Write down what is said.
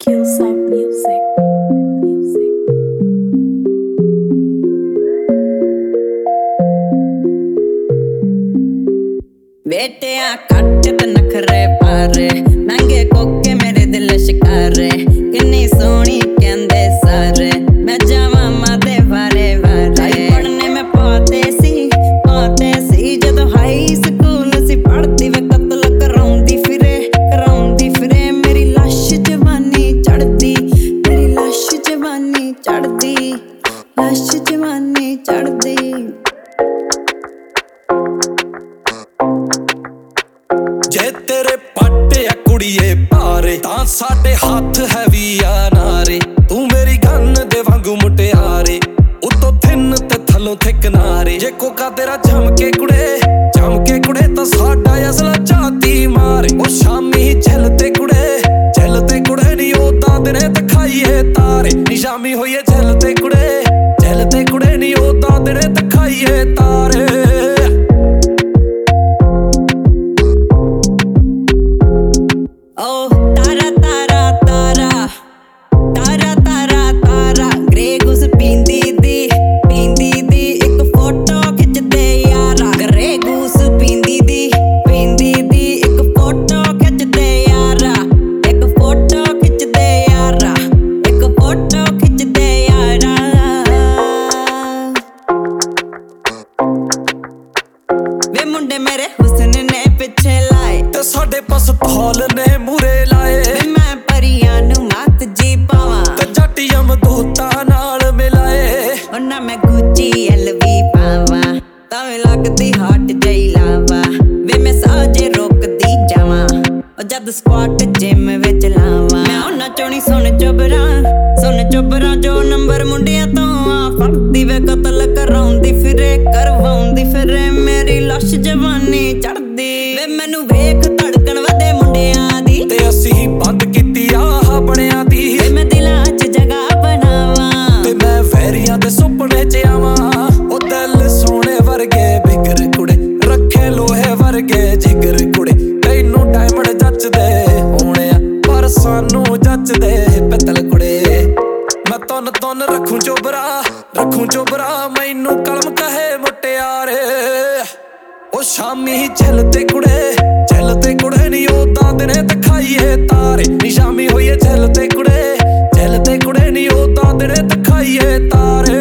Kills up music. बेटिया कट ते नखरे पारे महंगे कोके मेरे दिल शिकारे किन्नी सोहनी कहंदे सारे मैं जावां मां दे वारे वारे पढ़ने में पाते सी जदों हाई स्कूल सी पढ़दी वे कतल कराउंदी फिरे मेरी लाश जवानी चढ़दी मेरी लाश जवानी चढ़दी लाश जवानी चढ़दी जे तेरे पाटे आ कुड़िए पारे तां साडे हाथ है वी आ नारे तू मेरी गन दे वांगू मुटियारे उतो थिन ते थलों थे किनारे जे कोका तेरा जम के कुड़े तां साडा असला जाती मारे ओ शामी झलते कुड़े नी ओदा दिने दिखाइए तारे नी शामी होइए झलते कुड़े नी ओदा दिने दिखाइए तारे मुंडे मेरे हुस्न ने पिछे लाए ते साडे पास तौल ने मुरे लाए मैं परियां नू मत जी पावां ते जट्टी अमदूता नाल मिलाए उन्ना मैं गुची एलवी पावां तावें लगदी हॉट जई लावा वे मैं साजे रोकदी जावां ओ जद स्क्वाट जिम विच लावां मैं उन्ना चोणी सुन चुबरा जो नंबर मुंडिया तो आ फड़दी वे कतल कराउंदी फिरे मेरी लाश जवानी चढ़दी वे मैनू वेख धड़कन वधे मुंडियां दी ते असीं बंद कीती आह बणियां दी वे मैं दिलां च जगह बनावां ते मैं वैरियां दे सुपने च आवां ओ दिल सोने वर्गे बिगर कुड़े रखे लोहे वर्गे जिगर कुड़े तैनू डायमंड जचदे होणे पर सानू जचदे पित्तल कुड़े मैं तुन रखूं चोबरा मैनू कलम कहे मुटियारे ओ शामी झलते कुड़े नी ओदा दिने दिखाइए तारे नी शामी होइए झलते कुड़े नी ओदा दिने दिखाइए तारे।